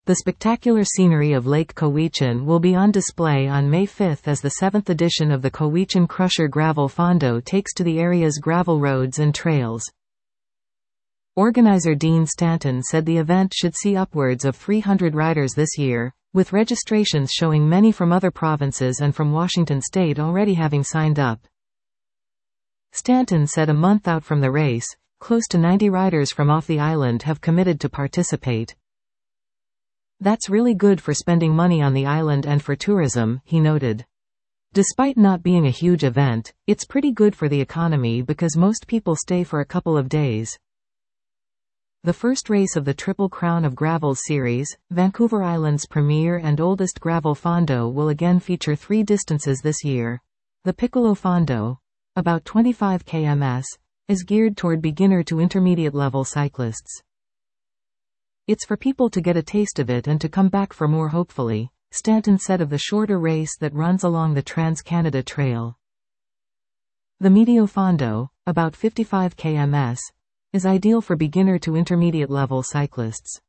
The spectacular scenery of Lake Cowichan will be on display on May 5 as the 7th edition of the Cowichan Crusher Gravel Fondo takes to the area's gravel roads and trails. Organizer Dean Stanton said the event should see upwards of 300 riders this year, with registrations showing many from other provinces and from Washington state already having signed up. Stanton said a month out from the race, close to 90 riders from off the island have committed to participate. That's really good for spending money on the island and for tourism, he noted. Despite not being a huge event, it's pretty good for the economy because most people stay for a couple of days. The first race of the Triple Crown of Gravel series, Vancouver Island's premier and oldest gravel fondo, will again feature 3 distances this year. The Piccolo Fondo, about 25 km, is geared toward beginner to intermediate level cyclists. It's for people to get a taste of it and to come back for more hopefully, Stanton said of the shorter race that runs along the Trans-Canada Trail. The Medio Fondo, about 55 km, is ideal for beginner to intermediate level cyclists.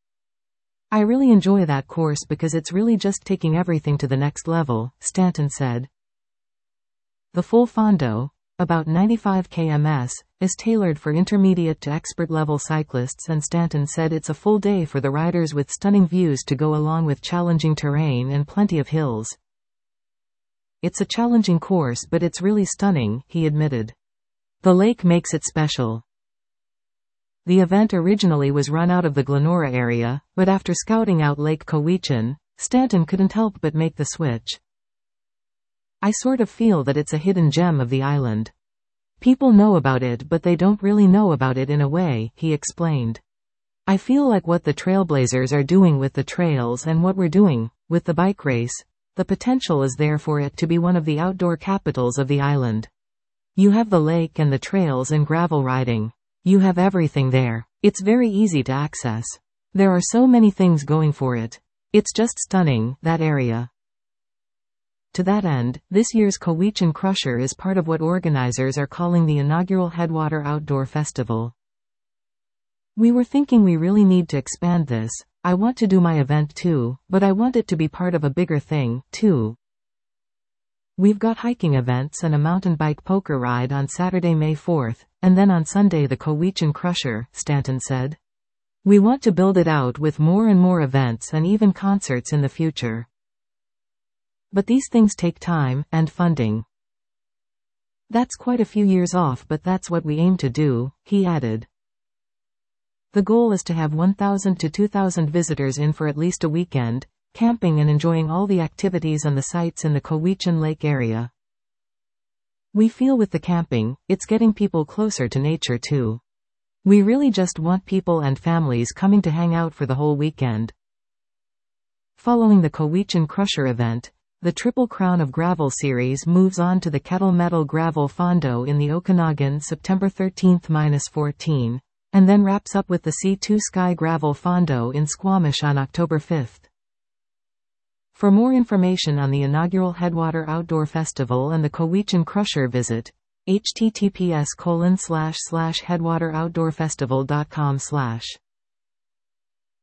I really enjoy that course because it's really just taking everything to the next level, Stanton said. The full Fondo, about 95 km, is tailored for intermediate to expert level cyclists, and Stanton said it's a full day for the riders with stunning views to go along with challenging terrain and plenty of hills. It's a challenging course, but it's really stunning, he admitted. The lake makes it special. The event originally was run out of the Glenora area, but after scouting out Lake Cowichan, Stanton couldn't help but make the switch. I sort of feel that it's a hidden gem of the island. People know about it, but they don't really know about it in a way, he explained. I feel like what the Trailblazers are doing with the trails and what we're doing with the bike race, the potential is there for it to be one of the outdoor capitals of the island. You have the lake and the trails and gravel riding. You have everything there. It's very easy to access. There are so many things going for it. It's just stunning, that area. To that end, this year's Cowichan Crusher is part of what organizers are calling the inaugural Headwater Outdoor Festival. We were thinking we really need to expand this. I want to do my event too, but I want it to be part of a bigger thing, too. We've got hiking events and a mountain bike poker ride on Saturday, May 4th, and then on Sunday the Cowichan Crusher, Stanton said. We want to build it out with more and more events and even concerts in the future. But these things take time and funding. That's quite a few years off, but that's what we aim to do, he added. The goal is to have 1,000 to 2,000 visitors in for at least a weekend, camping and enjoying all the activities and the sights in the Cowichan Lake area. We feel with the camping, it's getting people closer to nature too. We really just want people and families coming to hang out for the whole weekend. Following the Cowichan Crusher event, the Triple Crown of Gravel series moves on to the Kettle Metal Gravel Fondo in the Okanagan September 13–14, and then wraps up with the C2 Sky Gravel Fondo in Squamish on October 5. For more information on the inaugural Headwater Outdoor Festival and the Cowichan Crusher, visit https://headwateroutdoorfestival.com/.